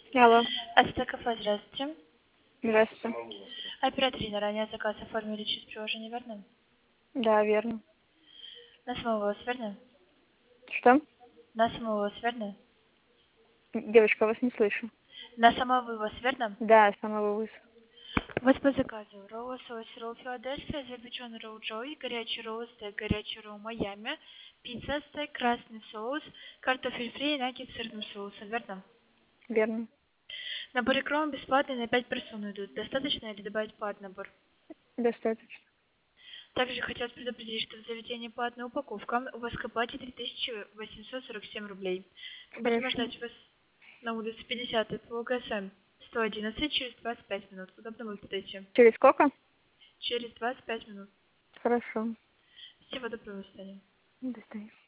Алло. АСТ кафе, здравствуйте. Здравствуйте. Оператор ранее заказ оформили через приложение, верно? Да, верно. На самого вас, верно? Что? На самого вас, верно? Девочка, вас не слышу. На самовывоз, верно? Да, самовывоз. У вас по заказу ролл, соус, ролл Филадельфия, запеченный ролл Джой, горячий ролл стейк, горячий ролл Майами, пицца стейк, красный соус, картофель фри и наггет с сырным соусом, верно? Верно. Наборы кром бесплатные на 5 персон идут. Достаточно или добавить платный набор? Достаточно. Также хотелось предупредить, что в заведении платная упаковка. У вас к оплате 3847 рублей. Будем Хорошо. ждать вас на улице 50 по ГСМ 111 через 25 минут. Удобно будет подойти? Через сколько? Через 25 минут. Хорошо. Всего доброго, до свидания. До свидания.